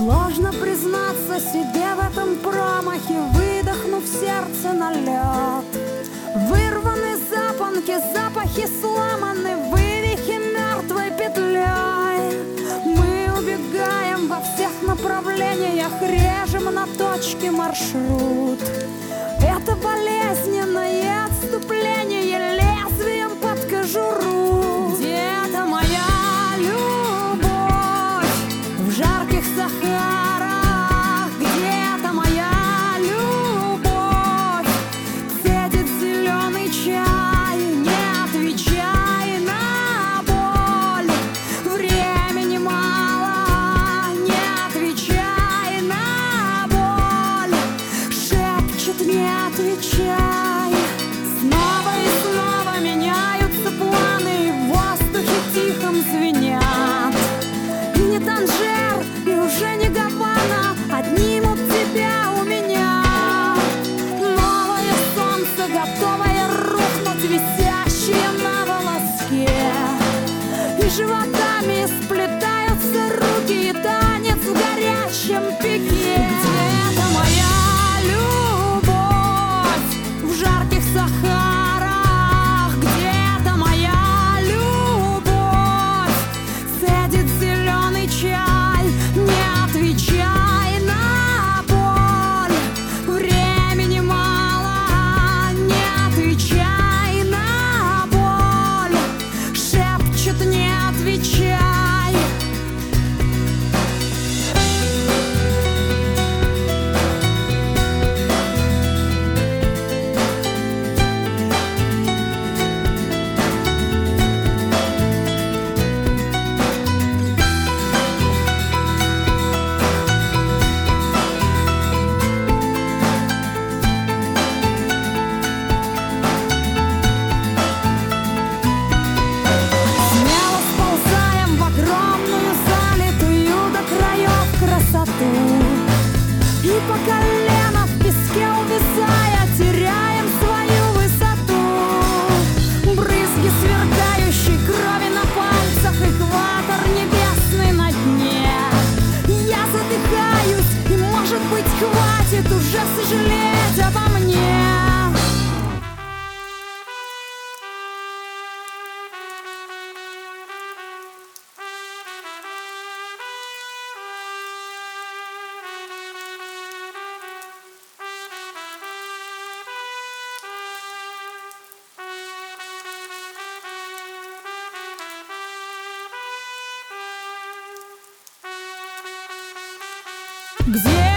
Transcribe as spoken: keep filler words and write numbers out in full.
Сложно признаться себе в этом промахе, выдохнув сердце на лед. Вырваны запонки, запахи сломаны, вывихи мертвой петлей. Мы убегаем во всех направлениях, режем на точке маршрут. Это болезненное отступление лезвием под кожуру. Где-то моя любовь в жарких Сахарах, где-то моя любовь цедит зеленый чай. Не отвечай на боль, времени мало. Не отвечай на боль, шепчет, не отвечай. Снова и снова меняются планы, и в воздухе тихом звенят. И не Танжер, и уже не Гавана отнимут тебя у меня. Новое солнце, готовое рухнуть, висящее на волоске. И животами сплетаются руки, и танец в горячем пике. Где-то моя любовь в жарких Сахарах, где-то моя любовь цедит зеленый чай. Не отвечай на боль, времени мало. Не отвечай на боль, шепчет, не отвечай. Смело сползаем в огромную залитую до краев красоту. И по колено в песке увязая, теряем свою высоту. Брызги сверкающей крови на пальцах, экватор небесный на дне. Я задыхаюсь, и, может быть, хватит уже сожалеть обо мне. Где